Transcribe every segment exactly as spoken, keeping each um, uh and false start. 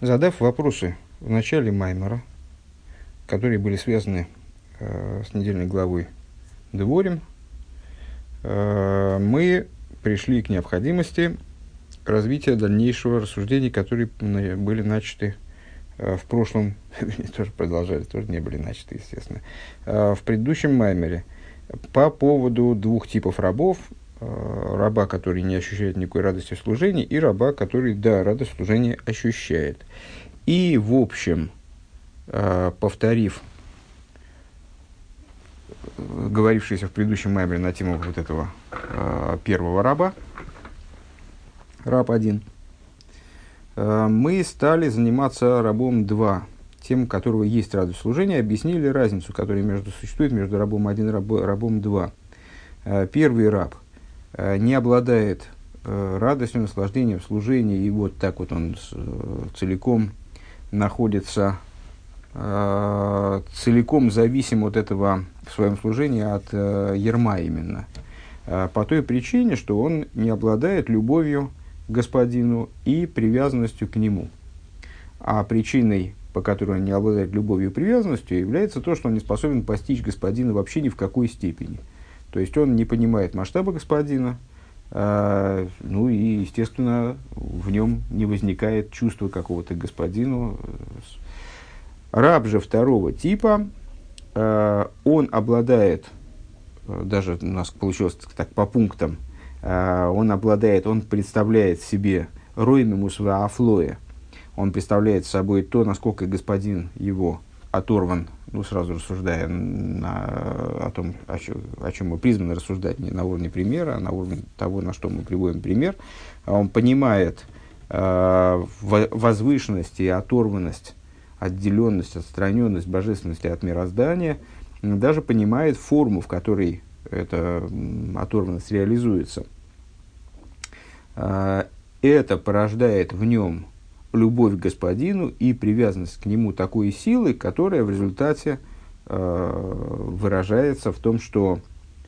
Задав вопросы в начале Маймера, которые были связаны э, с недельной главой Дворим, э, мы пришли к необходимости развития дальнейшего рассуждений, которые были начаты э, в прошлом, тоже продолжали, тоже не были начаты, естественно, э, в предыдущем Маймере по поводу двух типов рабов. Раба, который не ощущает никакой радости в служении, и раба, который, да, радость в служении ощущает. И, в общем, повторив говорившийся в предыдущем маймере на тему вот этого первого раба, раб один, мы стали заниматься рабом два, тем, у которого есть радость в служении, объяснили разницу, которая между, существует между рабом один и раб, рабом два. Первый раб не обладает э, радостью, наслаждением в служении, и вот так вот он с, э, целиком находится, э, целиком зависим от этого в своем служении от э, ярма именно. Э, по той причине, что он не обладает любовью к господину и привязанностью к нему. А причиной, по которой он не обладает любовью и привязанностью, является то, что он не способен постичь господина вообще ни в какой степени. То есть он не понимает масштаба господина, э, ну и, естественно, в нем не возникает чувства какого-то к господину. Раб же второго типа, э, он обладает, даже у нас получилось так по пунктам, э, он обладает, он представляет себе роймимус ва афлоя, он представляет собой то, насколько господин его оторван, ну, сразу рассуждая на, о том, о чем, о чем мы призваны рассуждать, не на уровне примера, а на уровне того, на что мы приводим пример. Он понимает э, возвышенность и оторванность, отделенность, отстраненность божественности от мироздания, даже понимает форму, в которой эта оторванность реализуется. Э, это порождает в нем любовь к господину и привязанность к нему такой силы, которая в результате э, выражается в том, что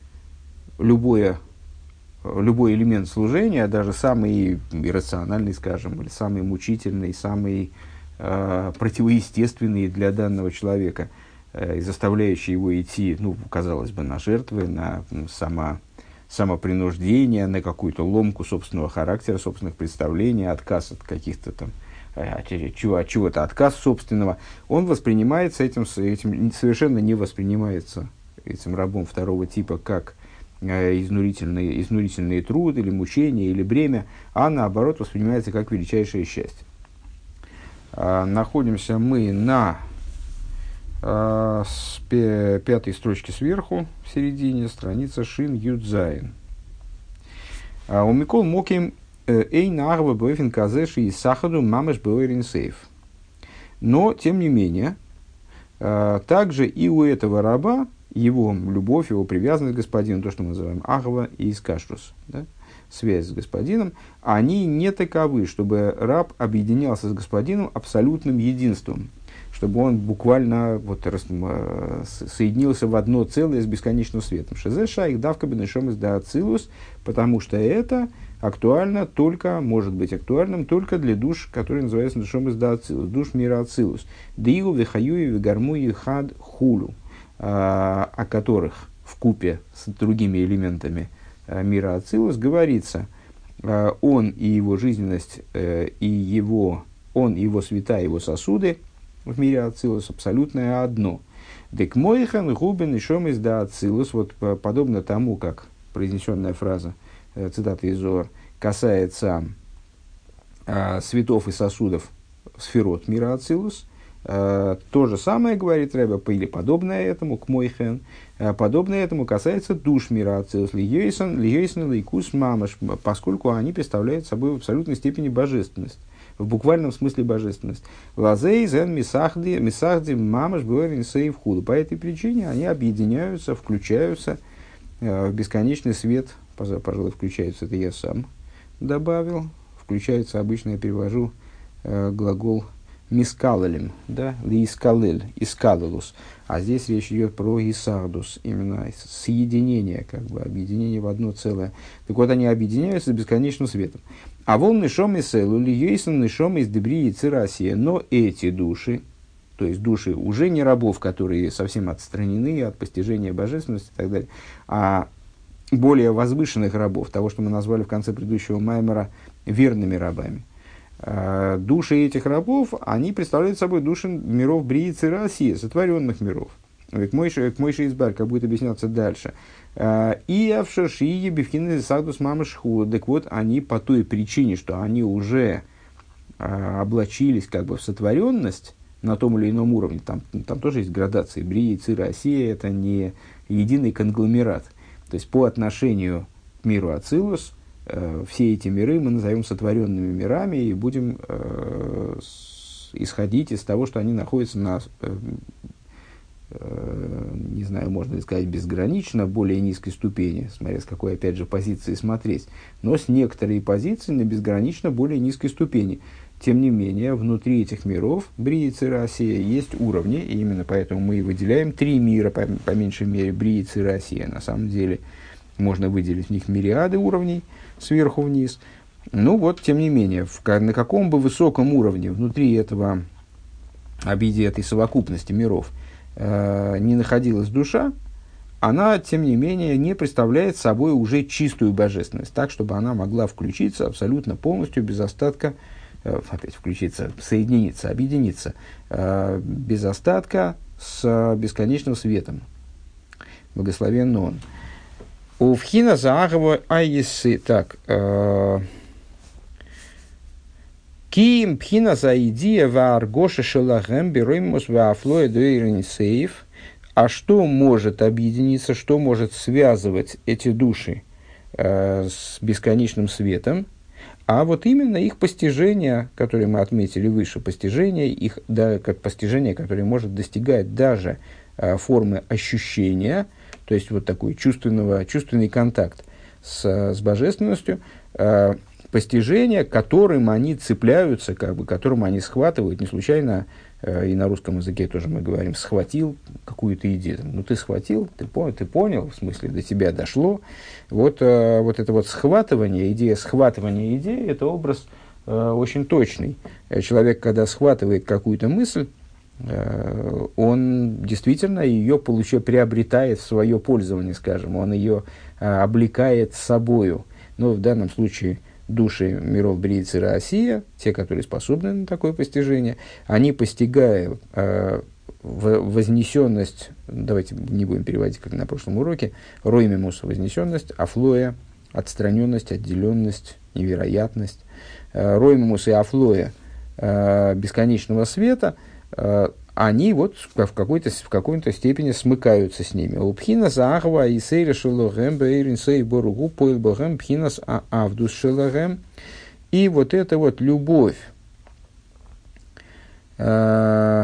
любое, любой элемент служения, даже самый иррациональный, скажем, или самый мучительный, самый э, противоестественный для данного человека, э, и заставляющий его идти, ну, казалось бы, на жертвы, на само, самопринуждение, на какую-то ломку собственного характера, собственных представлений, отказ от каких-то там от чего-то, отказ собственного, он воспринимается этим, этим совершенно не воспринимается этим рабом второго типа как э, изнурительный, изнурительный труд или мучение или бремя, а наоборот воспринимается как величайшее счастье. А, находимся мы на а, с пе, пятой строчке сверху, в середине, страница Шин Юдзайн. У Микол Моким Эйн Арва Бойфин Казеши и Сахаду Мамеш Бойрин Сейф. Но, тем не менее, также и у этого раба его любовь, его привязанность к господину, то, что мы называем Ахва и Искашрус, да, связь с господином, они не таковы, чтобы раб объединялся с господином абсолютным единством, чтобы он буквально вот, соединился в одно целое с бесконечным светом. Шезеша их давка бенешом из даацилус, потому что это актуально только, может быть актуальным только для душ, которые называются душом из даацилус, душ мира ацилус. Диу вихаюи вигармуи хад хулю, о которых в купе с другими элементами мира ацилус говорится, он и его жизненность, и его, он и его света, его сосуды в мире ацилус абсолютное одно. Дек мойхан губен и шом из даацилус, вот подобно тому, как произнесенная фраза, цитата из Зоар, касается э, светов и сосудов сферот мира ацилус, э, то же самое, говорит Ребе, или подобное этому, к мойхен, э, подобное этому касается душ мира ацилус, льейсон, льейсон, лейкус, мамаш, поскольку они представляют собой в абсолютной степени божественность, в буквальном смысле божественность. Лазей, зен, мисахди, мисахди, мамаш, бюэрин, сейв, худу. По этой причине они объединяются, включаются э, в бесконечный свет. Пожалуй, включается, это я сам добавил. Включается, обычно я перевожу э, глагол мискалелем, да, лискалель, искалелус. А здесь речь идет про исардус, именно соединение, как бы объединение в одно целое. Так вот, они объединяются бесконечным светом. А вон нишом из селу, льейсон нишом из дебри и цирасия. Но эти души, то есть души уже не рабов, которые совсем отстранены от постижения божественности и так далее, а более возвышенных рабов, того, что мы назвали в конце предыдущего маймера верными рабами. Души этих рабов, они представляют собой души миров Брии Цирасии, сотворенных миров. К Мойше Избар, как будет объясняться дальше. И Авшашии Бифхины Сагдус Мамашху. Так вот, они по той причине, что они уже облачились как бы в сотворенность на том или ином уровне. Там, там тоже есть градации. Брии Цирасия — это не единый конгломерат. То есть, по отношению к миру Ацилус, все эти миры мы назовем сотворенными мирами и будем э, с, исходить из того, что они находятся на, э, э, не знаю, можно ли сказать, безгранично более низкой ступени, смотря с какой, опять же, позиции смотреть, но с некоторой позиции на безгранично более низкой ступени. Тем не менее, внутри этих миров, Брии Цирасия, есть уровни, и именно поэтому мы и выделяем три мира, по, по меньшей мере, Брии Цирасия. На самом деле, можно выделить в них мириады уровней, сверху вниз. Ну вот, тем не менее, в, на каком бы высоком уровне внутри этого обиди, этой совокупности миров э, не находилась душа, она, тем не менее, не представляет собой уже чистую божественность, так, чтобы она могла включиться абсолютно полностью, без остатка, э, опять включиться, соединиться, объединиться, э, без остатка с бесконечным светом. Благословен он. У вхина заагова айесы, так, киим пхина заидия вааргоша шелагем бероймус ваафлоя дуэрнисеев. А что может объединиться, что может связывать эти души э, с бесконечным светом? А вот именно их постижение, которое мы отметили выше, постижение, их, да, как постижение, которое может достигать даже э, формы ощущения, то есть вот такой чувственного, чувственный контакт с, с божественностью, э, постижение, которым они цепляются, как бы, которым они схватывают. Не случайно э, и на русском языке тоже мы говорим «схватил какую-то идею». Ну, ты схватил, ты понял, ты понял, в смысле, до тебя дошло. Вот, э, вот это вот схватывание, идея схватывания идеи, это образ э, очень точный. Человек, когда схватывает какую-то мысль, он действительно ее получает, приобретает в свое пользование, скажем, он ее а, облекает собою. Но в данном случае души миров Брии Цирасия, те, которые способны на такое постижение, они постигают а, в, вознесенность, давайте не будем переводить, как на прошлом уроке, роймимус — вознесенность, афлоя — отстраненность, отделенность, невероятность, а, роймимус и афлоя а, бесконечного света, они вот в какой-то, в какой-то степени смыкаются с ними. Пхина заахва и сейра шелогэм бэйрин сэй боругу поил богэм пхинас авдус шелогэм. И вот эта вот любовь, э,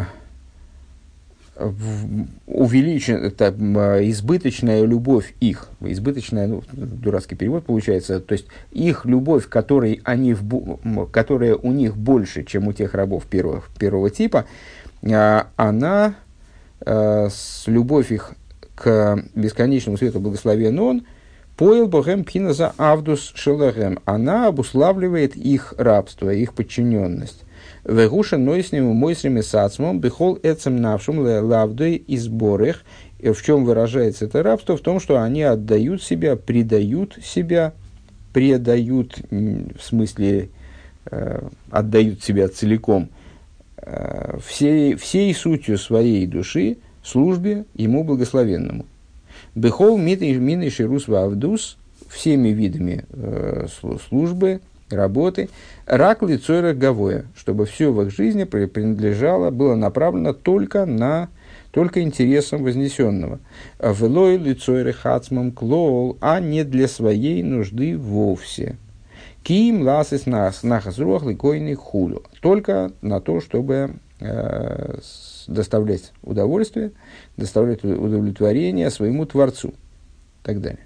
увеличенная, избыточная любовь их, избыточная, ну, дурацкий перевод получается, то есть их любовь, которой они в, которая у них больше, чем у тех рабов первого, первого типа, она, с любовь их к бесконечному свету благословен он, поил богем пхиназа авдус шелагэм, она обуславливает их рабство, их подчиненность. Вегуша нойснему мойсрими сацмом бихол эцем навшум лавдой и сборах. В чем выражается это рабство? В том, что они отдают себя, предают себя, предают, в смысле, э, отдают себя целиком, э, всей, всей сутью своей души службе ему благословенному. Бихол мины ширус вавдус, всеми видами э, службы, работы, рак лицойра гавоя, чтобы все в их жизни принадлежало, было направлено только на, только интересам вознесенного. Велой лицойра хацмам клоул, а не для своей нужды вовсе. Ким ласис нас нахазруах ликойный худу, только на то, чтобы э, доставлять удовольствие, доставлять удовлетворение своему Творцу и так далее.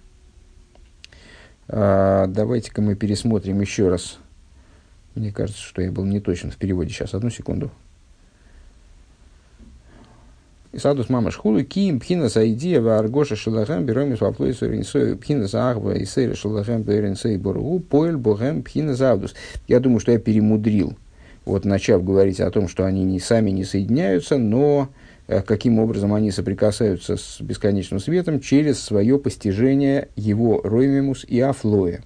Uh, давайте-ка мы пересмотрим еще раз. Мне кажется, что я был не точен в переводе. Сейчас, одну секунду. Исадус мама шхулу ким пхина сайдия ва аргоша шелахем берем из воплой соринсой пхина заахва и сейра шелахем беренсей боргу поэль богем пхина завдус. Я думаю, что я перемудрил, вот начав говорить о том, что они не, сами не соединяются, но э, каким образом они соприкасаются с бесконечным светом через свое постижение его роймимус и афлоя.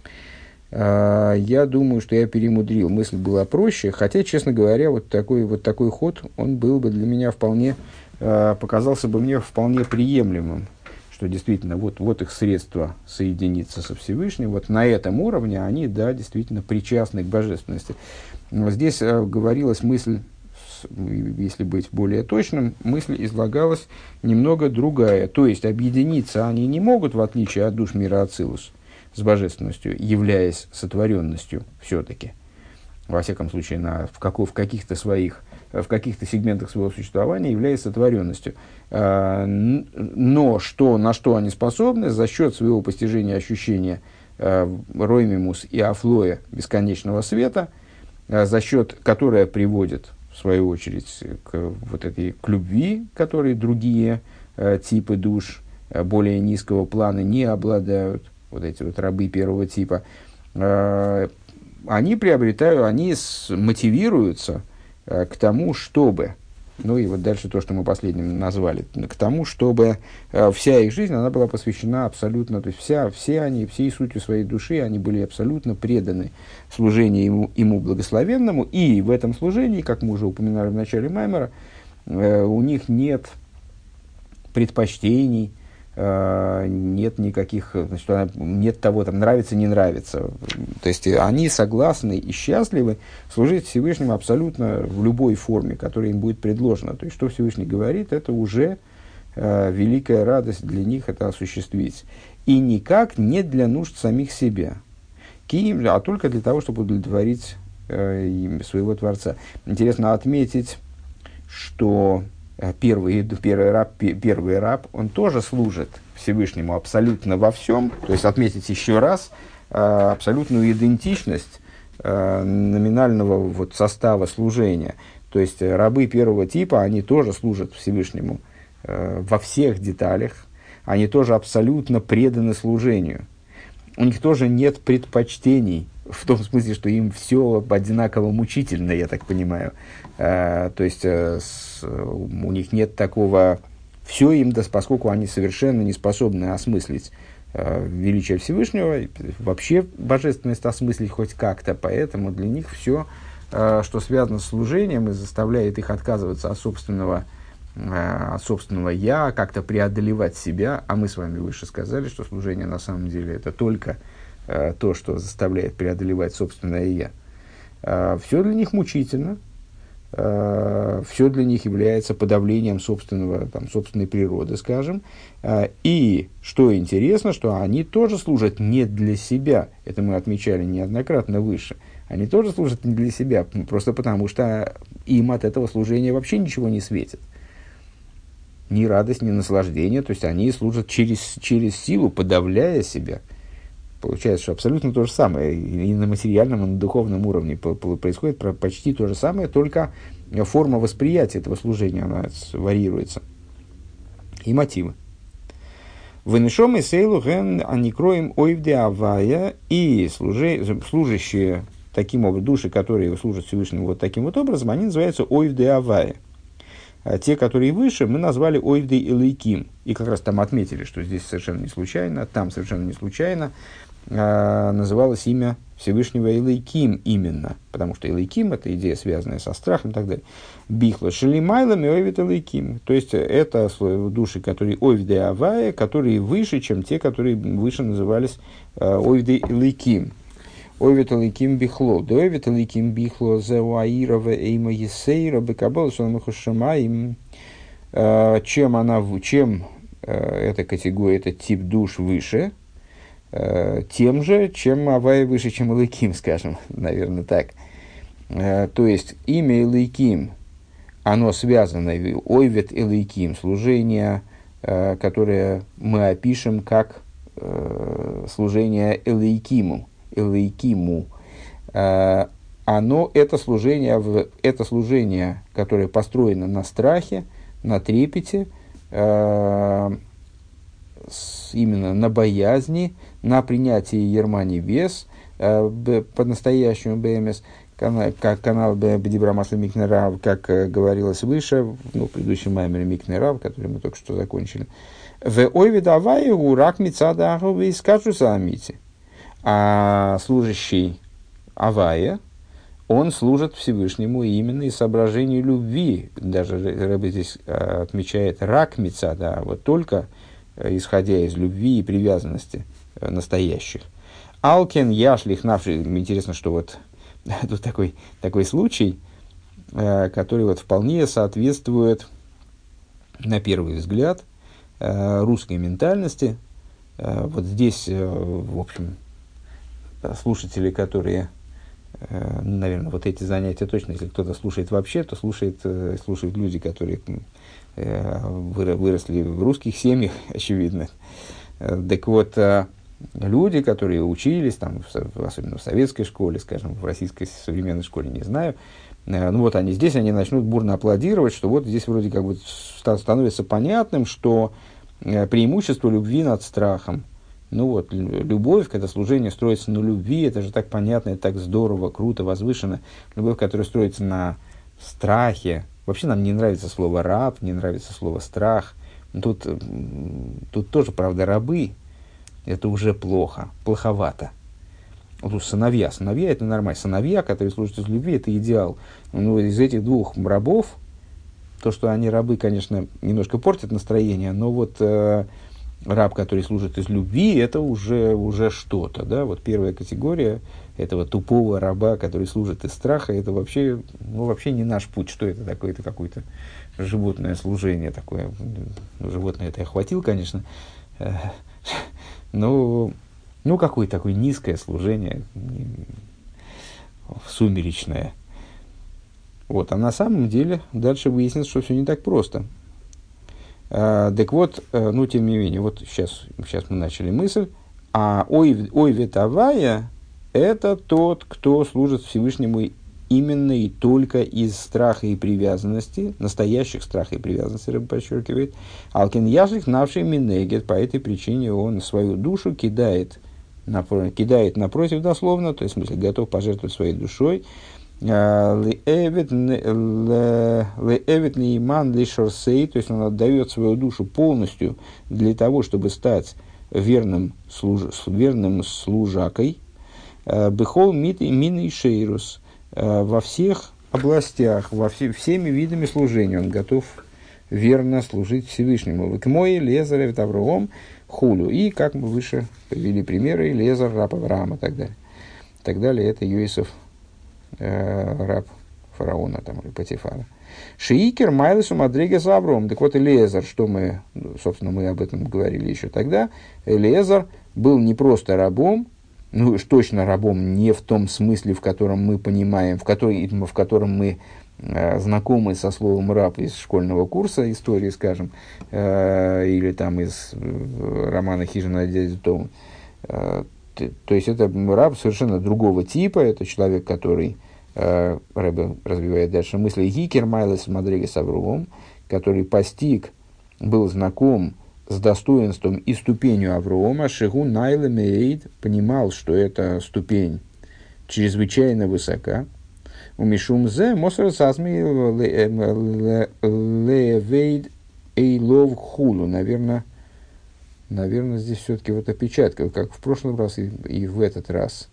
Э, я думаю, что я перемудрил. Мысль была проще, хотя, честно говоря, вот такой, вот такой ход, он был бы для меня вполне, э, показался бы мне вполне приемлемым, что действительно вот, вот их средство соединиться со Всевышним, вот на этом уровне они, да, действительно причастны к божественности. Здесь э, говорилась мысль, если быть более точным, мысль излагалась немного другая. То есть, объединиться они не могут, в отличие от душ мира Ацилус, с божественностью, являясь сотворенностью все-таки. Во всяком случае, на, в, како, в, каких-то своих, в каких-то сегментах своего существования являясь сотворенностью. Э, но что, на что они способны за счет своего постижения ощущения э, роймимус и афлоя бесконечного света, за счет которой приводит, в свою очередь, к, вот этой, к любви, которой другие э, типы душ э, более низкого плана не обладают, вот эти вот рабы первого типа, э, они приобретают, они с, мотивируются э, к тому, чтобы, ну и вот дальше то, что мы последним назвали, к тому, чтобы э, вся их жизнь, она была посвящена абсолютно, то есть вся, все они, всей сутью своей души, они были абсолютно преданы служению ему, ему благословенному, и в этом служении, как мы уже упоминали в начале Маймера, э, у них нет предпочтений, э, нет никаких, значит, нет того, там, нравится, не нравится. То есть они согласны и счастливы служить Всевышнему абсолютно в любой форме, которая им будет предложена. То есть, что Всевышний говорит, это уже э, великая радость для них это осуществить. И никак не для нужд самих себя, Киим, а только для того, чтобы удовлетворить э, своего Творца. Интересно отметить, что Первый, первый, раб, первый раб, он тоже служит Всевышнему абсолютно во всем. То есть отметить еще раз э, абсолютную идентичность э, номинального вот, состава служения. То есть рабы первого типа, они тоже служат Всевышнему э, во всех деталях. Они тоже абсолютно преданы служению. У них тоже нет предпочтений. В том смысле, что им все одинаково мучительно, я так понимаю. Uh, то есть uh, с, uh, у них нет такого... Все им, да, поскольку они совершенно не способны осмыслить uh, величие Всевышнего, вообще божественность осмыслить хоть как-то, поэтому для них все, uh, что связано с служением и заставляет их отказываться от собственного, uh, от собственного «я», как-то преодолевать себя, а мы с вами выше сказали, что служение на самом деле это только uh, то, что заставляет преодолевать собственное «я». Uh, все для них мучительно. Uh, все для них является подавлением собственного, там, собственной природы, скажем. Uh, и, что интересно, что они тоже служат не для себя. Это мы отмечали неоднократно выше. Они тоже служат не для себя, просто потому что им от этого служения вообще ничего не светит. Ни радость, ни наслаждение. То есть, они служат через, через силу, подавляя себя. Получается, что абсолютно то же самое. И на материальном, и на духовном уровне происходит почти то же самое, только форма восприятия этого служения, она варьируется. И мотивы. Вынешом и сейлу ген аникроем ойвде авая, и служащие таким образом, души, которые служат Всевышнему вот таким вот образом, они называются ойвде авая. А те, которые выше, мы назвали ойвде элейким. И как раз там отметили, что здесь совершенно не случайно, там совершенно не случайно э, называлось имя Всевышнего Элейким именно, потому что Элейким – это идея, связанная со страхом и так далее. Бихла шелимайлами ойвид Элейким. То есть, это души, которые ойвде авая, которые выше, чем те, которые выше назывались э, ойвде Элейким. Ойвет аликим бихло, да ойвет аликим бихло зауаирова эйма есейра бекабал шамахушамаим. Чем она, чем эта категория, этот тип душ выше, тем же, чем авая выше, чем аликим, скажем, наверное, так. То есть имя аликим, оно связано, ойвет аликим, служение, которое мы опишем как служение элейкиму. Элейкиму, оно, это служение, это служение, которое построено на страхе, на трепете, э, с, именно на боязни, на принятии ерма небес, э, по-настоящему БМС, как канал Бедибра Масло Микнерав, как э, говорилось выше, ну, в предыдущем маймере Микнерав, который мы только что закончили. В ойве давай урак мицада аховы скажу заамити. А служащий Авая, он служит Всевышнему именно из соображений любви. Даже Рэбе здесь э, отмечает рак мицада, а вот только э, исходя из любви и привязанности э, настоящих. Алкен яшлих навший. Интересно, что вот тут такой, такой случай, э, который вот вполне соответствует, на первый взгляд, э, русской ментальности. Э, вот здесь, э, в общем, слушатели, которые, э, наверное, вот эти занятия точно, если кто-то слушает вообще, то слушает, э, слушают люди, которые э, выросли в русских семьях, очевидно. Э, так вот, э, люди, которые учились, там, в, особенно в советской школе, скажем, в российской современной школе, не знаю, э, ну вот они здесь, они начнут бурно аплодировать, что вот здесь вроде как бы становится понятным, что э, преимущество любви над страхом. Ну вот, любовь, когда служение строится на любви, это же так понятно, это так здорово, круто, возвышенно. Любовь, которая строится на страхе. Вообще нам не нравится слово «раб», не нравится слово «страх». Тут, тут тоже, правда, рабы. Это уже плохо, плоховато. Вот тут сыновья. Сыновья – это нормально. Сыновья, которые служат из любви, это идеал. Ну, из этих двух рабов, то, что они рабы, конечно, немножко портит настроение, но вот э, раб, который служит из любви, это уже, уже что-то. Да? Вот первая категория этого тупого раба, который служит из страха, это вообще, ну, вообще не наш путь. Что это такое? Это какое-то животное служение такое. Ну, животное это я хватил, конечно. Ну, ну, какое такое низкое служение, сумеречное. Вот, а на самом деле дальше выяснится, что все не так просто. А, так вот, ну, тем не менее, вот сейчас, сейчас мы начали мысль, а ой, ой ветавая – это тот, кто служит Всевышнему именно и только из страха и привязанности, настоящих страха и привязанности, Рэбе подчеркивает. Алкин яшлих навший минегет, по этой причине он свою душу кидает, напротив, кидает напротив дословно, то есть, в смысле, готов пожертвовать своей душой. Леэвет нейман лишорсей, то есть он отдает свою душу полностью для того, чтобы стать верным, служ, верным служакой. Бехол мит и мин и шейрус. Во всех областях, во все, всеми видами служения он готов верно служить Всевышнему. Векмой Лезар Авраам хулю. И, как мы выше привели примеры, Лезар, раб Авраама и так далее. И так далее, это Йосеф, э, раб фараона там, или Патифара. Шиикер Майлесу Мадригес Авраам. Так вот, Лезар, что мы, собственно, мы об этом говорили еще тогда, Лезар был не просто рабом, ну, уж точно рабом не в том смысле, в котором мы понимаем, в, который, в котором мы э, знакомы со словом «раб» из школьного курса истории, скажем, э, или там из э, романа «Хижина дяди Тома». Э, то, то есть, это раб совершенно другого типа, это человек, который, э, Рэбе развивает дальше мысли, «Гикер Майлес Мадригес Авраам», который постиг, был знаком с достоинством и ступенью Авраама, Шигу Найла Мейд понимал, что эта ступень чрезвычайно высока. У Мишумзе Мосер Сазми Левейд Эйлов Хулу. Наверное, наверное, здесь все-таки вот опечатка, как в прошлый раз и, и в этот раз.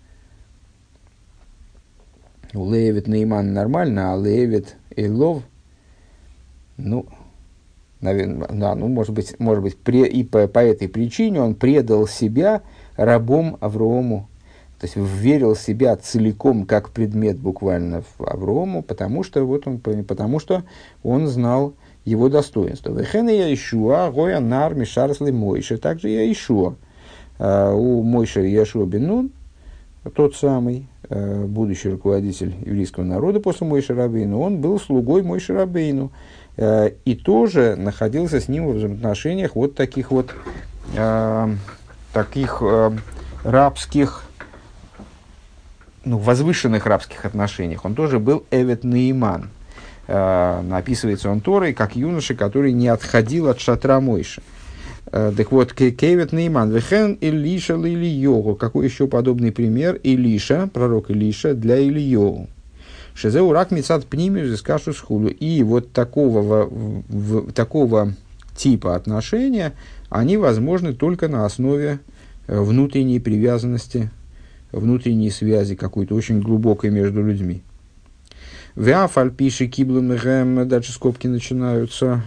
У Левит Нейман нормально, а Левит Эйлов, ну, наверное, да, ну, может быть, может быть пре, и по, по этой причине он предал себя рабом Аврааму, то есть верил себя целиком как предмет буквально в Аврааму, потому что, вот он, потому что он знал его достоинство. Вехен я Ишуа, гоя нар мишарсли Мойше, также я Ишуа. У Мойше Яшуа бен Нун, тот самый, будущий руководитель еврейского народа после Мойше Рабейну, он был слугой Мойше Рабейну. И тоже находился с ним в взаимоотношениях вот таких вот э, таких э, рабских, ну, возвышенных рабских отношениях. Он тоже был Эвет Нейман. э, описывается он Торой как юноша, который не отходил от шатра Мойши. Э, так вот, Кевет Нейман, Вехен Илиша Лилийогу. Какой еще подобный пример? Илиша, пророк Илиша для Илийогу. Шезеу рак мицат пними взыскашу схулу. И вот такого, в, в, такого типа отношения, они возможны только на основе внутренней привязанности, внутренней связи какой-то очень глубокой между людьми. Веафаль пиши киблум гэм, дальше скобки начинаются,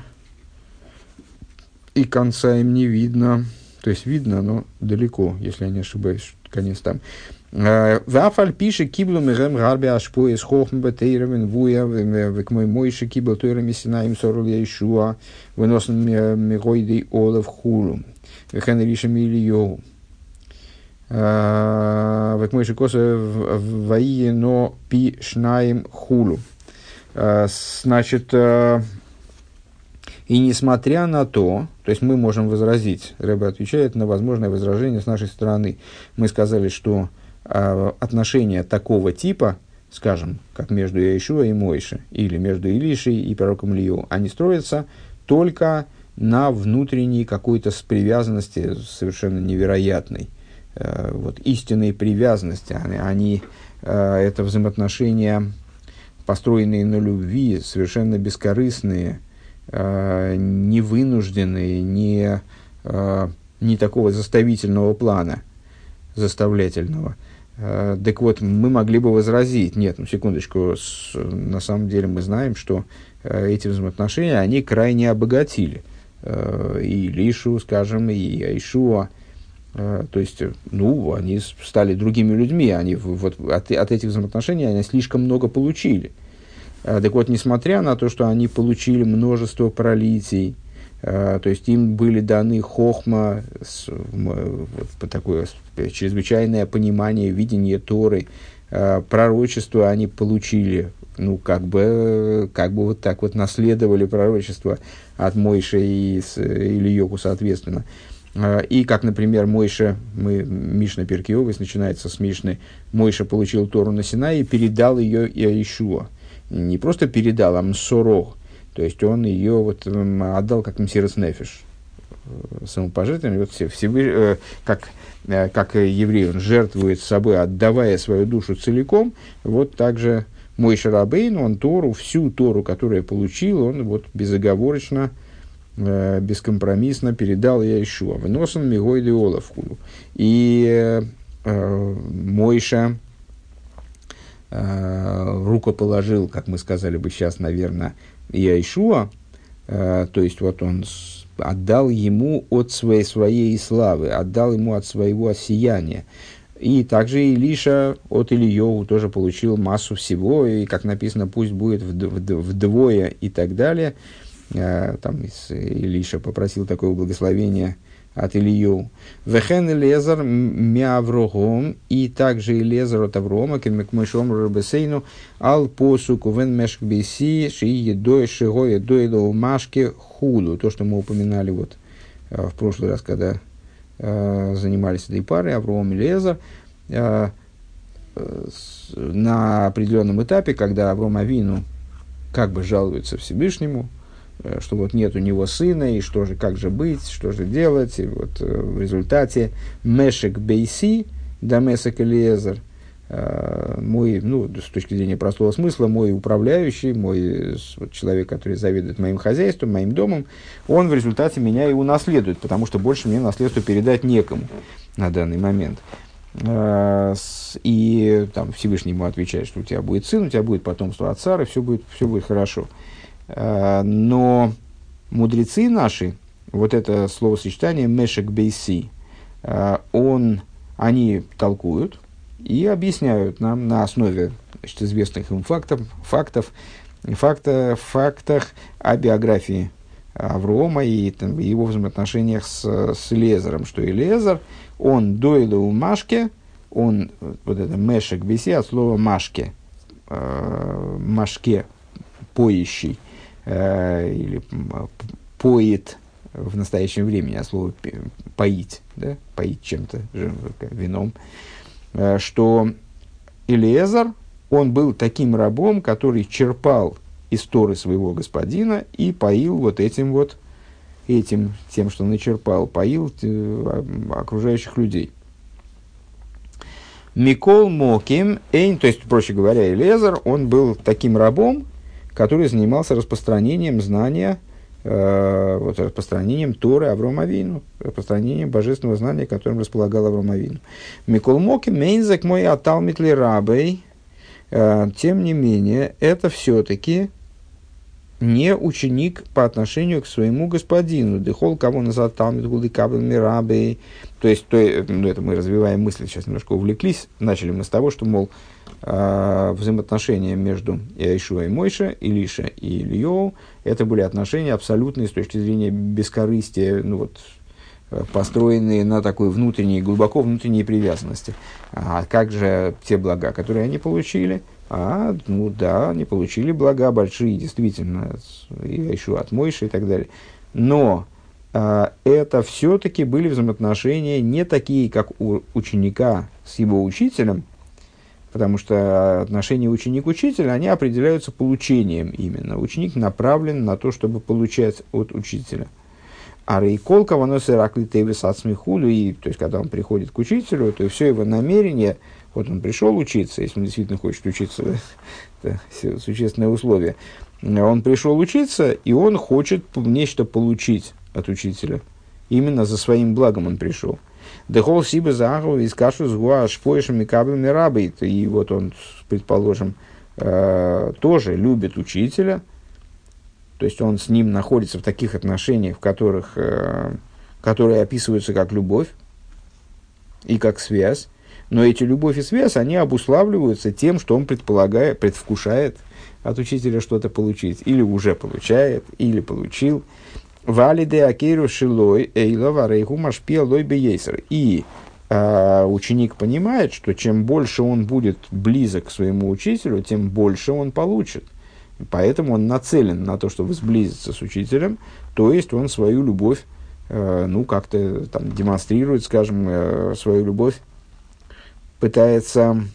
и конца им не видно. То есть видно, но далеко, если я не ошибаюсь, конец там. Вафаль пише киблу мегем гарби ашпо из хохм бетейровен вуя век мой мойши кибл тойрами синаим сорул яишуа выносен мегойдей олев хулу вехен риша мильйоу век мойши коса ваие но пи шнаим хулу. Значит, и несмотря на то, то есть мы можем возразить, Ребе отвечает на возможное возражение с нашей стороны. Мы сказали, что э, отношения такого типа, скажем, как между Яишуа и Мойше, или между Илишей и пророком Илью, они строятся только на внутренней какой-то привязанности совершенно невероятной, э, вот, истинной привязанности. Они, они, э, это взаимоотношения, построенные на любви, совершенно бескорыстные, не вынужденные, не, не такого заставительного плана, заставлятельного. Так вот, мы могли бы возразить, нет, ну секундочку, с, на самом деле мы знаем, что эти взаимоотношения, они крайне обогатили и Илишу, скажем, и Яишуа. То есть, ну, они стали другими людьми, они вот от, от этих взаимоотношений они слишком много получили. Так вот, несмотря на то, что они получили множество пролитий, то есть им были даны хохма, вот, такое чрезвычайное понимание, видение Торы, пророчество они получили, ну, как бы, как бы вот так вот наследовали пророчество от Мойши и Илийогу, соответственно. И как, например, Мойша, мы, Мишна Перкей Авос начинается с Мишны, Мойша получил Тору на Синае и передал ее Яишуа. Не просто передал, а мсорох, то есть он ее вот отдал как мсирос нефиш, самопожертвование, вот все, все, как, как еврей, он жертвует собой, отдавая свою душу целиком, вот также Мойше Рабейну, он Тору, всю Тору, которую получил, он вот безоговорочно, бескомпромиссно передал Яишуа. Выносом мигойды олафхулу. И э, Мойша рукоположил, как мы сказали бы сейчас, наверное, Яишуа, э, то есть вот он с, отдал ему от своей, своей славы, отдал ему от своего сияния. И также Илиша от Илийогу тоже получил массу всего, и, как написано, пусть будет вдвое и так далее. Э, там Илиша попросил такое благословение от Илью. Вехен Элезар миаврогом, и также Элезар от Аврома, кемекмышом рабесейну, ал посуку вен мешк бейси, ши едой шиго едой машке худу. То, что мы упоминали вот в прошлый раз, когда э, занимались этой парой, Авром и Элезар, э, э, на определенном этапе, когда Авром Авину как бы жалуется Всевышнему, что вот нет у него сына, и что же, как же быть, что же делать, и вот э, в результате Мешек Бейси, Дамесек Элиезер, э, мой, ну, с точки зрения простого смысла, мой управляющий, мой вот, человек, который заведует моим хозяйством, моим домом, он в результате меня и унаследует, потому что больше мне наследство передать некому на данный момент. Э, с, и там Всевышний ему отвечает, что у тебя будет сын, у тебя будет потомство от Сары, все будет, все будет хорошо. Но мудрецы наши, вот это словосочетание «мешек бейси», он, они толкуют и объясняют нам на основе, значит, известных им фактов, фактов, факта, фактах о биографии Аврома и там, его взаимоотношениях с, с Элиезером, что Элиезер, он дойло у Машке, он, вот это «мешек бейси» от слова «машке», «машке», поищий, или поит в настоящем времени, а слово поить, да, поить чем-то, вином, что Элиезер, он был таким рабом, который черпал из Торы своего господина и поил вот этим вот, этим, тем, что начерпал, поил э, окружающих людей. Микол Моким Эйн, то есть, проще говоря, Элиэзер, он был таким рабом, который занимался распространением знания, э, вот, распространением Торы Авром Авину, распространением божественного знания, которым располагал Авром Авину. Микол Моким Эйнзек мой аталмитли рабей, э, тем не менее, это все-таки не ученик по отношению к своему господину. Дехол кого назад талмит гулы каблами рабей. То есть, то, ну, это мы развиваем мысли, сейчас немножко увлеклись. Начали мы с того, что, мол, э, взаимоотношения между Иешуа и Мойше, Илиша и Ильёу, это были отношения абсолютные с точки зрения бескорыстия, ну, вот, построенные на такой внутренней, глубоко внутренней привязанности. А как же те блага, которые они получили? А, ну да, они получили блага большие, действительно, еще от Мойши и так далее. Но а, это все-таки были взаимоотношения не такие, как у ученика с его учителем, потому что отношения ученик-учитель, они определяются получением именно. Ученик направлен на то, чтобы получать от учителя. А рейколка, воно сыракли тевис от смехулю, и, то есть, когда он приходит к учителю, то все его намерение. Вот он пришел учиться, если он действительно хочет учиться, это существенное условие. Он пришел учиться, и он хочет нечто получить от учителя. Именно за своим благом он пришел. Дехол сибе заху из кашу с гуа шпоишами каблями рабы. И вот он, предположим, тоже любит учителя. То есть он с ним находится в таких отношениях, в которых, которые описываются как любовь и как связь. Но эти любовь и связь, они обуславливаются тем, что он предполагает, предвкушает от учителя что-то получить. Или уже получает, или получил. Валиде акеру шилой эйла варейху машпия лой бейсер. И э, ученик понимает, что чем больше он будет близок к своему учителю, тем больше он получит. Поэтому он нацелен на то, чтобы сблизиться с учителем. То есть он свою любовь, э, ну, как-то там демонстрирует, скажем, э, свою любовь, пытается,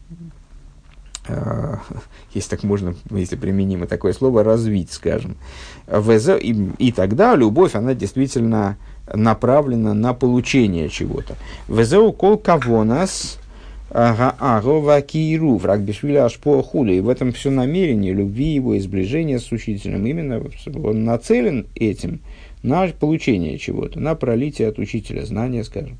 э, если так можно, если применимо такое слово, развить, скажем. И, и тогда любовь, она действительно направлена на получение чего-то. «Везеу кол кавонас гаагова кииру враг бешвиля ашпо хули». И в этом все намерение любви его и сближения с учителем. Именно он нацелен этим на получение чего-то, на пролитие от учителя, знания, скажем.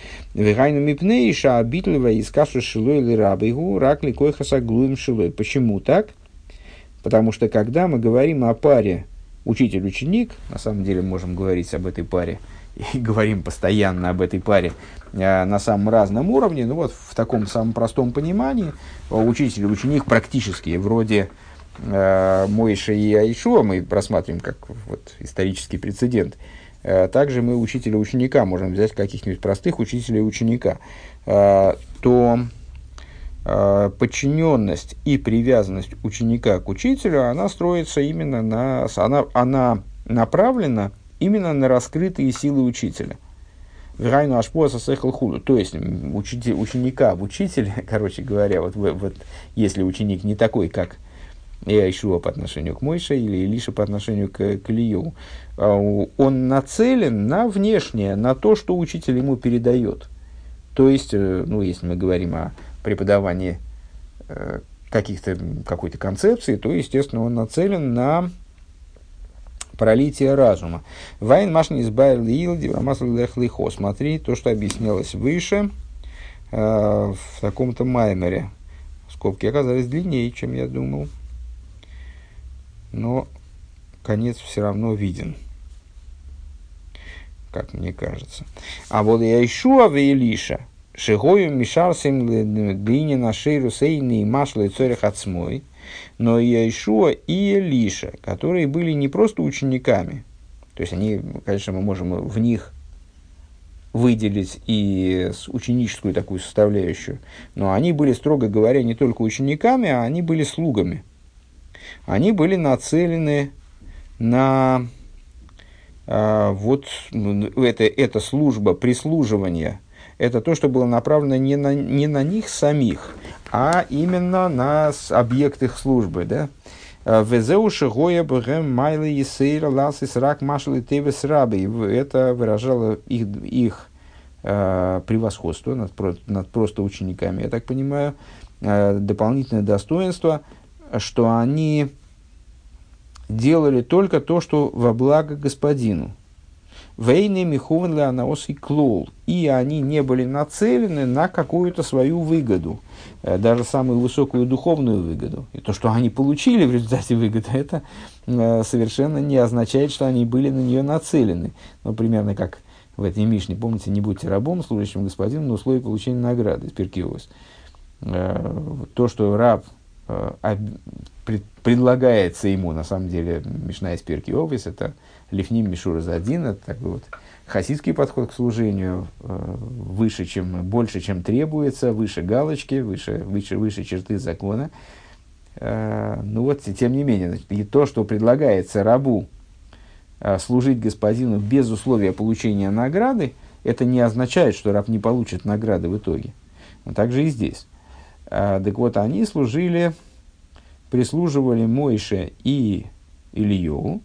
Почему так? Потому что когда мы говорим о паре учитель-ученик, на самом деле можем говорить об этой паре и говорим постоянно об этой паре э, на самом разном уровне, ну вот в таком самом простом понимании учитель и ученик практически вроде э, Мойши и Иешуа мы рассматриваем как вот, исторический прецедент. Также мы учителя ученика можем взять каких-нибудь простых учителей ученика, то подчиненность и привязанность ученика к учителю, она строится именно на, она, она направлена именно на раскрытые силы учителя. То есть учитель, ученика в учителе, короче говоря, вот, вот если ученик не такой, как Иешуа по отношению к Мойше или Илиша по отношению к, к Илью, он нацелен на внешнее, на то, что учитель ему передает. То есть, ну, если мы говорим о преподавании каких-то, какой-то концепции, то, естественно, он нацелен на пролитие разума. Вайн машни избавил илди, вамасл лехлихо. Смотри, то, что объяснялось выше в таком-то маймере. Скобки оказались длиннее, чем я думал. Но конец все равно виден, как мне кажется. А вот Иешуа и Илиша, шигою мишарсим длине на шейру сейны и машлы цорих отсмой, но Иешуа и Илиша, которые были не просто учениками, то есть они, конечно, мы можем в них выделить и ученическую такую составляющую, но они были, строго говоря, не только учениками, а они были слугами. Они были нацелены на а, вот это, эта служба прислуживания. Это то, что было направлено не на, не на них самих, а именно на объект их службы. Да? Везеуши гоя бгэм майлы есейра ласис рак машалы тевес рабы. Это выражало их, их э, превосходство над, над просто учениками. Я так понимаю, э, дополнительное достоинство, что они делали только то, что во благо господину. Вейны михован леанаос и клол. И они не были нацелены на какую-то свою выгоду, даже самую высокую духовную выгоду. И то, что они получили в результате выгоды, это совершенно не означает, что они были на нее нацелены. Ну, примерно как в этой Мишне, помните, не будьте рабом, служащим господину, на условии получения награды из Перкиос. То, что раб предлагается ему, на самом деле, Мишна из Перкиос, это Лифним Мишура Задин, это такой вот хасидский подход к служению, э, выше, чем, больше, чем требуется, выше галочки, выше, выше, выше черты закона. Э, ну вот, тем не менее, значит, и то, что предлагается рабу э, служить господину без условия получения награды, это не означает, что раб не получит награды в итоге. Но также и здесь. Э, так вот, они служили, прислуживали Мойше и Ильеву,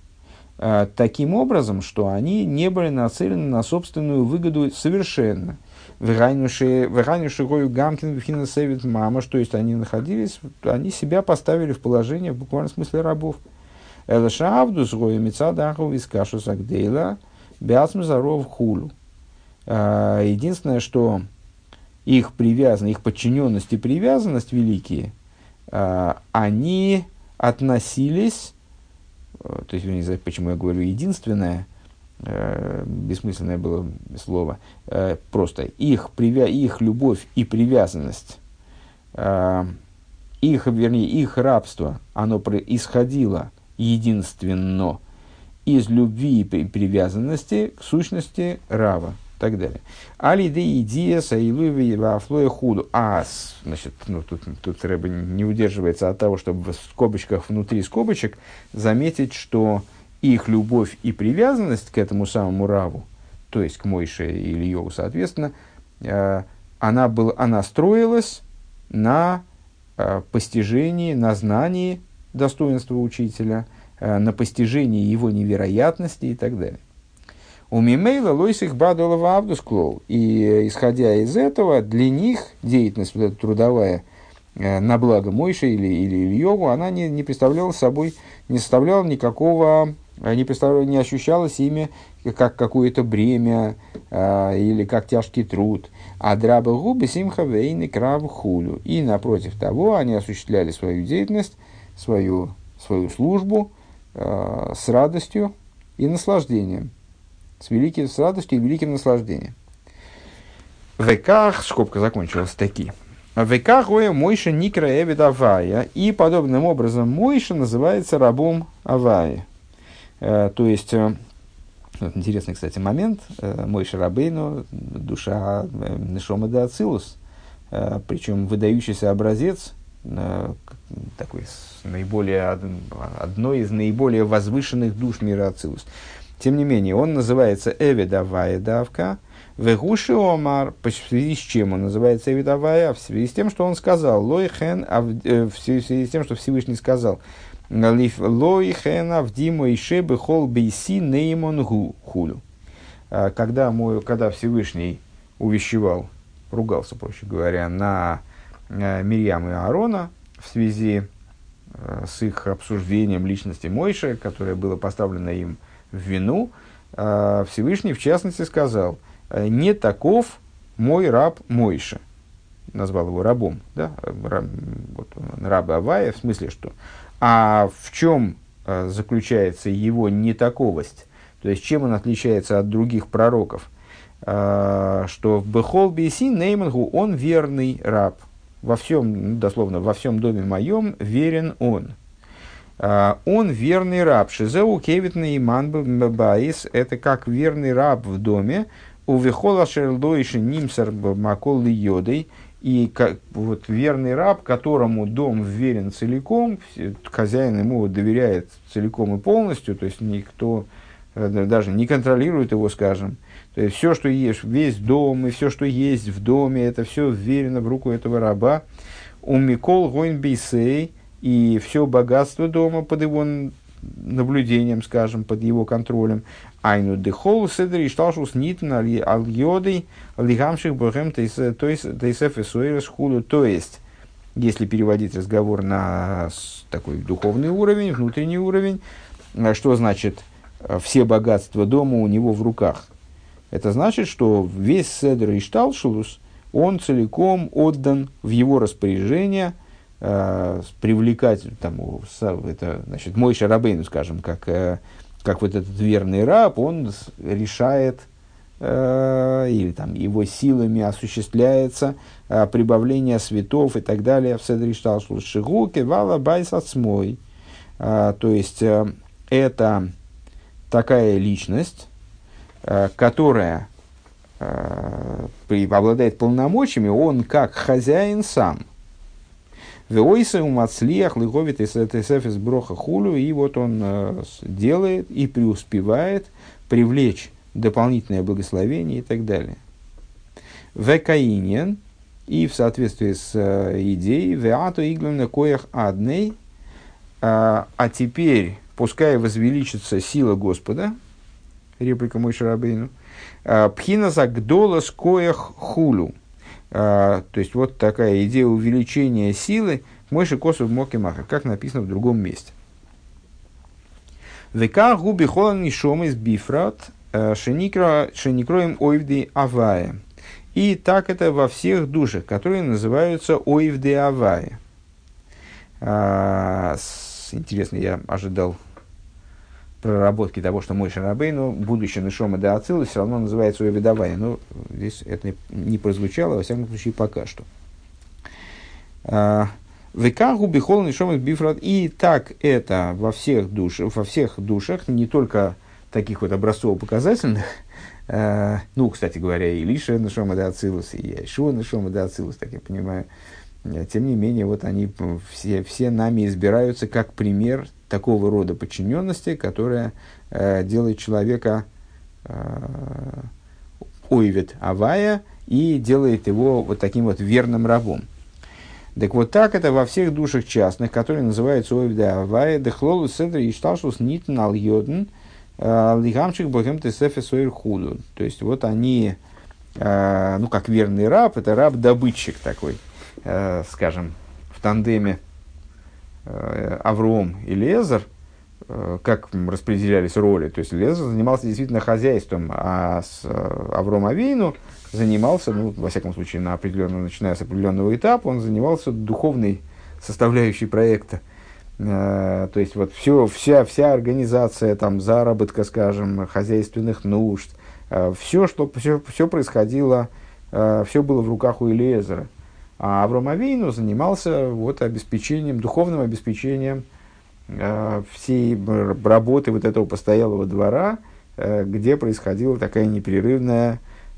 таким образом, что они не были нацелены на собственную выгоду совершенно. Веганюши гою гамкин вхина севит мама, то есть они находились, они себя поставили в положение в буквальном смысле рабов. Элашавдус гою мецадаху вискашу сагдейла бясм заров хулу. Единственное, что их привязанность, их подчиненность и привязанность великие, они относились. То есть, я не знаю, почему я говорю единственное, э, бессмысленное было слово, э, просто их, привя- их любовь и привязанность, э, их, вернее, их рабство, оно исходило единственно из любви и привязанности к сущности Рава. И так далее. Алиды идея саилуви вафлоя худу. А, значит, ну, тут, тут Рэбе не удерживается от того, чтобы в скобочках, внутри скобочек, заметить, что их любовь и привязанность к этому самому Раву, то есть к Мойше и Ильеву, соответственно, э, она, был, она строилась на э, постижении, на знании достоинства учителя, э, на постижении его невероятности и так далее. У Мимейла лойсих бадулова авдусклоу. И исходя из этого, для них деятельность вот эта трудовая э, на благо Мойши или, или Ильеву, она не, не представляла собой, не составляла никакого, не, представляла, не ощущалась ими как какое-то бремя э, или как тяжкий труд. А драба губы симха вейны крав хулю. И напротив того, они осуществляли свою деятельность, свою, свою службу э, с радостью и наслаждением. С, великим, с радостью и великим наслаждением. Веках, скобка закончилась таки. Веках гоя Мойша никра эвид Авая. И подобным образом Мойша называется рабом Авая. Э, то есть, э, вот интересный, кстати, момент. Э, Мойша Рабейну, душа э, Нешома де Ацилус. Э, причем выдающийся образец, э, такой, наиболее, одной из наиболее возвышенных душ мира Ацилус. Тем не менее, он называется Эвидавая давка, Вегуши Омар, в связи с чем он называется Эвидавая? В связи с тем, что он сказал, Лой хен, в связи с тем, что Всевышний сказал, Лой хен авдимо ише бехол бейси неймон хулю. Когда, мой, когда Всевышний увещевал, ругался, проще говоря, на Мирьям и Аарона в связи с их обсуждением личности Мойши, которое было поставлено им в вину, Всевышний, в частности, сказал, не таков мой раб Мойша. Назвал его рабом, да? Раб, вот, раб Авая, в смысле, что. А в чем заключается его нетаковость? То есть, чем он отличается от других пророков? Что в Бехол Бейси Неймангу он верный раб. Во всем, дословно, во всем доме моем верен он. Uh, он верный раб. Шизеу кевитный иман баис. Это как верный раб в доме. У вихола шерлдойши нимсар макол йодой. И как, вот, верный раб, которому дом верен целиком, хозяин ему доверяет целиком и полностью, то есть никто даже не контролирует его, скажем. То есть все, что есть, весь дом и все, что есть в доме, это все вверено в руку этого раба. У микол гойн бейсей. и все богатство дома под его наблюдением, скажем, под его контролем. Айну дехол седер и шталшус нитн аль-йодой лигамших богем тейсеф и суэрес худу. То есть, если переводить разговор на такой духовный уровень, внутренний уровень, что значит все богатства дома у него в руках? Это значит, что весь седер и шталшус, он целиком отдан в его распоряжение, э, привлекать, там, это, значит, Мойше Рабейну, скажем, как, э, как вот этот верный раб, он решает, э, или там его силами осуществляется э, прибавление светов и так далее в седер и шталшус. Шигуки вала байс ацмой. То есть, э, это такая личность, э, которая обладает полномочиями, он как хозяин сам. И вот он делает и преуспевает привлечь дополнительное благословение и так далее. Векаинен, и в соответствии с идеей, веату иглен коях адней, а теперь пускай возвеличится сила Господа, реплика Мойше Рабейну, пхина загдола скоях хулю. То есть, вот такая идея увеличения силы Мойше Косов Моки Махер, как написано в другом месте. Века губи холан нишом из бифрат шеникроем ойвди авая. И так это во всех душах, которые называются ойвди авая. Интересно, я ожидал проработки того, что Мойше Рабейну, будучи Нешома де Ацилус, все равно называется Ойведавай. Но здесь это не прозвучало, во всяком случае, пока что. Векаху бихол Нешома бифрат. И так это во всех, душ, во всех душах, не только таких вот образцово-показательных, ну, кстати говоря, и Илиша Нешома де Ацилус, и Яишуа Нешома де Ацилус, так я понимаю. Тем не менее, вот они все, все нами избираются как пример такого рода подчиненности, которая э, делает человека э, ойвет авая и делает его вот таким вот верным рабом. Так вот так это во всех душах частных, которые называются ойвет авая, дехлолу седр и шталшус нитн ал йоден лигамчик богем тесефе сойр худу. То есть вот они, э, ну как верный раб, это раб-добытчик такой, э, скажем, в тандеме Авром и Лезар, как распределялись роли. То есть Лезар занимался действительно хозяйством, а с Авром Авейну занимался, ну, во всяком случае, на определенном, начиная с определенного этапа, он занимался духовной составляющей проекта. То есть вот все, вся, вся организация там, заработка, скажем, хозяйственных нужд, все, что, все, все происходило, все было в руках у Элиэзера. А Авром Авейну занимался вот, обеспечением, духовным обеспечением э, всей работы вот этого постоялого двора, э, где происходила такая непрерывная,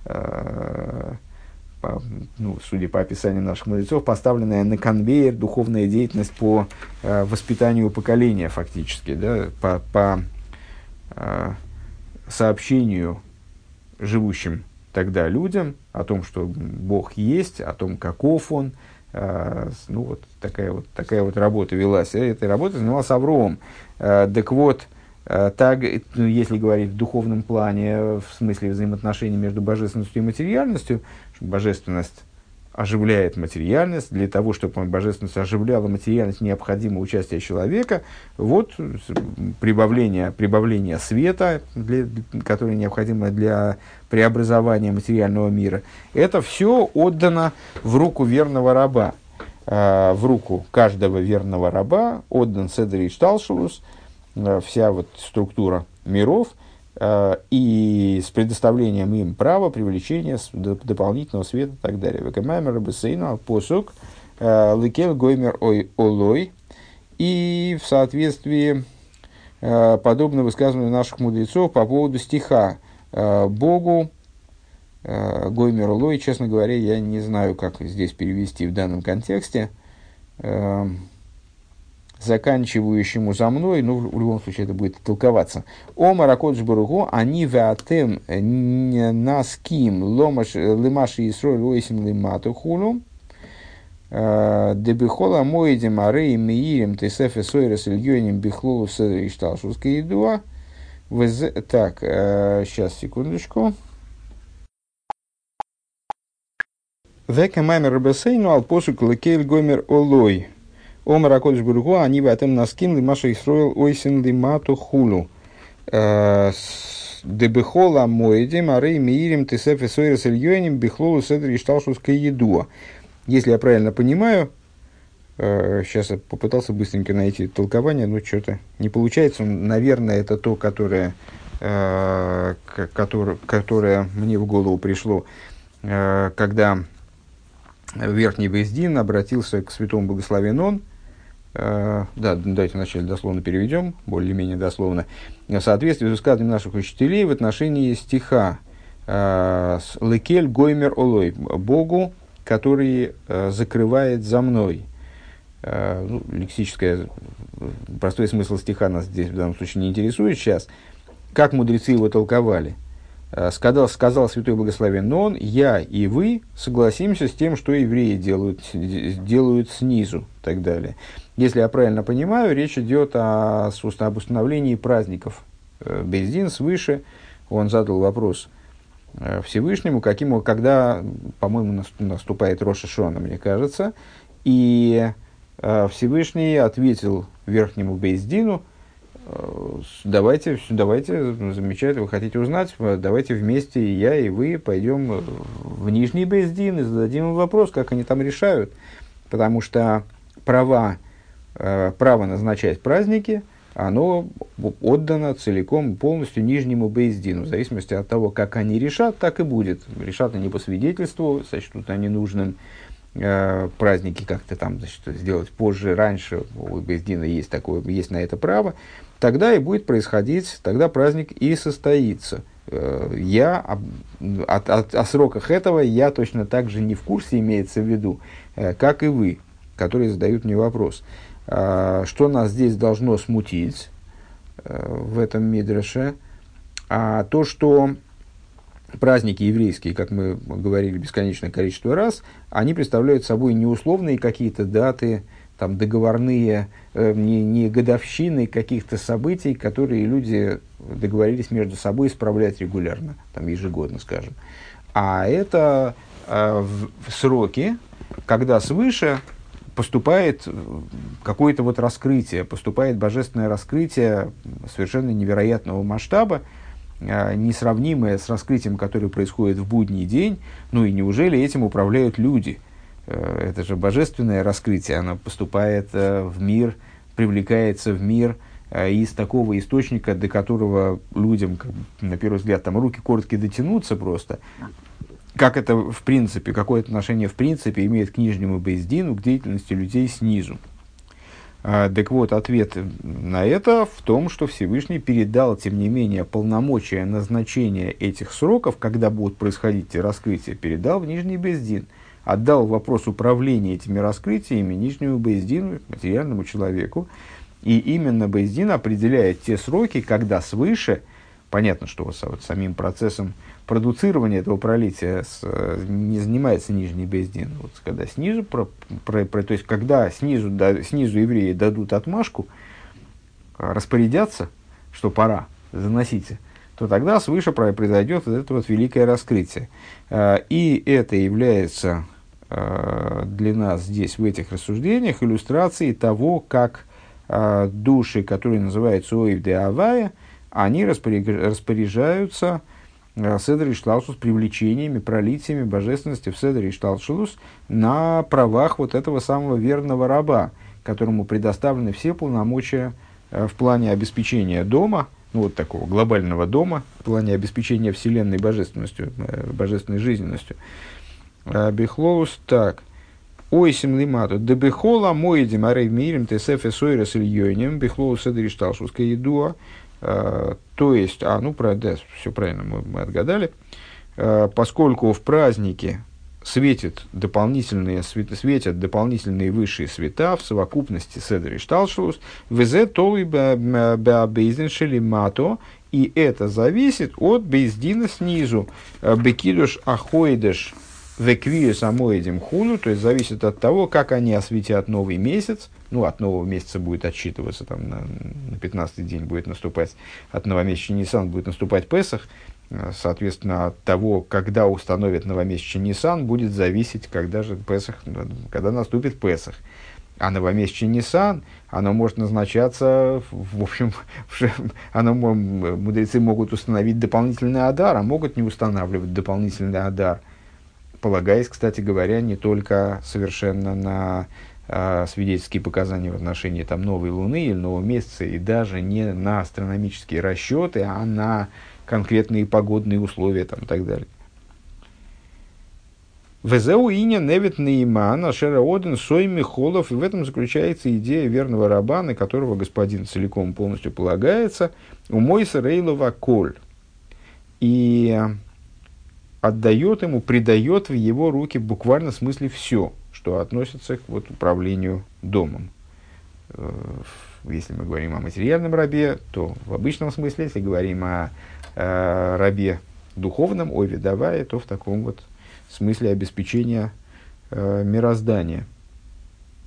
э, по, ну, судя по описанию наших мудрецов, поставленная на конвейер духовная деятельность по э, воспитанию поколения фактически, да, по, по э, сообщению живущим тогда людям о том, что Бог есть, о том, каков Он. Э, ну, вот такая вот, такая вот работа велась. Этой работой занимался Авром. Э, так вот, э, так, ну, если говорить в духовном плане, в смысле взаимоотношений между божественностью и материальностью, божественность оживляет материальность. Для того, чтобы божественность оживляла материальность, необходимо участие человека. Вот прибавление, прибавление света, для, которое необходимо для преобразования материального мира. Это все отдано в руку верного раба. Э, в руку каждого верного раба отдан Седер и Шталшус, э, вся вот структура миров, э, и с предоставлением им права привлечения дополнительного света и так далее. Векамаймер бесейну посук лекел гоймер ой олой. И в соответствии э, подобно высказыванию наших мудрецов по поводу стиха э, Богу э, гоймер олой, честно говоря, я не знаю, как здесь перевести в данном контексте, э, заканчивающему за мной, ну, в, в любом случае это будет толковаться. О маракодж баругу, они веатем наским ломаш лимаши исрой лойсим лимату хулу. Дебихола моидим арей миирим тесефе сойрес ильёним бихлолу седри шталшуская едуа. Так, сейчас, секундочку. Века мамер рабесейну алпосук лекейль гомер олой. Омар акодыш бургу, они в этом наскин лимаша исроил ойсен лимату хулу. Дебихола моидим арей миирим тесефе сойрес ильёним бихлолу седри шталшуская едуа. Если я правильно понимаю, сейчас я попытался быстренько найти толкование, но что-то не получается. Наверное, это то, которое, которое, которое мне в голову пришло, когда Верхний бейс дин обратился к святому благословен он. Да, давайте вначале дословно переведем, более-менее дословно. В соответствии с высказыванием наших учителей в отношении стиха «Лекель гоймер олой» – «Богу, который э, закрывает за мной». Э, ну, лексическое, простой смысл стиха нас здесь в данном случае не интересует сейчас. Как мудрецы его толковали? Э, сказал, сказал святой благословен он: «Я и вы согласимся с тем, что евреи делают, делают снизу», и так далее. Если я правильно понимаю, речь идет о, об установлении праздников. Э, бейс дин свыше, он задал вопрос Всевышнему, каким, когда, по-моему, наступает Рош ха-Шана, мне кажется, и э, Всевышний ответил Верхнему бейс дину: э, давайте, давайте, замечательно, вы хотите узнать, давайте вместе, и я, и вы, пойдем в Нижний бейс дин и зададим им вопрос, как они там решают, потому что права, э, право назначать праздники, оно отдано целиком, полностью Нижнему бейс дину. В зависимости от того, как они решат, так и будет. Решат они по свидетельству, сочтут они нужным э, праздники как-то там, значит, сделать позже, раньше. У бейс дина есть, такое, есть на это право. Тогда и будет происходить, тогда праздник и состоится. Э, я о, о, о, о сроках этого я точно так же не в курсе, имеется в виду, э, как и вы, которые задают мне вопрос. Что нас здесь должно смутить в этом мидраше? А то, что праздники еврейские, как мы говорили бесконечное количество раз, они представляют собой не условные какие-то даты, там, договорные, не, не годовщины каких-то событий, которые люди договорились между собой исправлять регулярно, там, ежегодно, скажем. А это э, в, в сроки, когда свыше поступает какое-то вот раскрытие, поступает божественное раскрытие совершенно невероятного масштаба, несравнимое с раскрытием, которое происходит в будний день. Ну и неужели этим управляют люди? Это же божественное раскрытие, оно поступает в мир, привлекается в мир из такого источника, до которого людям, как, на первый взгляд, там руки короткие дотянуться просто. Как это в принципе, какое отношение в принципе имеет к Нижнему бейс дину, к деятельности людей снизу? А, так вот, ответ на это в том, что Всевышний передал, тем не менее, полномочия назначения этих сроков, когда будут происходить эти раскрытия, передал в Нижний бейс дин. Отдал вопрос управления этими раскрытиями Нижнему бейс дину, материальному человеку. И именно бейс дин определяет те сроки, когда свыше, понятно, что вот самим процессом продуцирование этого пролития с, не занимается Нижний бейс дин. Вот, когда снизу, про, про, про, то есть когда снизу, да, снизу евреи дадут отмашку, распорядятся, что пора, заносите, то тогда свыше произойдет вот это вот великое раскрытие. И это является для нас здесь, в этих рассуждениях, иллюстрацией того, как души, которые называются Оив де Авая, они распоряжаются Седер Ишталшус привлечениями, пролитиями божественности в Седер Ишталшус на правах вот этого самого верного раба, которому предоставлены все полномочия в плане обеспечения дома, ну вот такого глобального дома, в плане обеспечения вселенной божественностью, божественной жизненностью. Бехлоус так. Ойсим лимату. Дебехола моидим арей мирим тесефе сойрес ильёним бехлоус Седер Ишталшус каедуа. Uh, то есть, а, ну, про, да, все правильно, мы, мы отгадали, uh, поскольку в празднике светят дополнительные, свет, светят дополнительные высшие света в совокупности Седер Ишталшус, везе толы бейздин шелимато, и это зависит от бейздина снизу, бекидуш ахойдеш Веквию самоидем хуну, то есть зависит от того, как они осветят новый месяц. Ну, от нового месяца будет отсчитываться, там, на, на пятнадцатый день будет наступать, от новомесяча Нисан будет наступать Песах. Соответственно, от того, когда установят новомесячный Нисан, будет зависеть, когда же Песах, когда наступит Песах. А новомесячный Нисан, оно может назначаться, в общем, оно, мудрецы могут установить дополнительный адар, а могут не устанавливать дополнительный адар, полагаясь, кстати говоря, не только совершенно на э, свидетельские показания в отношении там, новой луны или нового месяца, и даже не на астрономические расчеты, а на конкретные погодные условия там, и так далее. Везеу иня невит нейман, ашера оден сойми холов. И в этом заключается идея верного раба, на которого господин целиком полностью полагается. Умойса рейлова коль. И отдает ему, придает в его руки буквально в смысле все, что относится к вот, управлению домом. Если мы говорим о материальном рабе, то в обычном смысле, если говорим о э, рабе духовном, ове давая, то в таком вот в смысле обеспечения э, мироздания.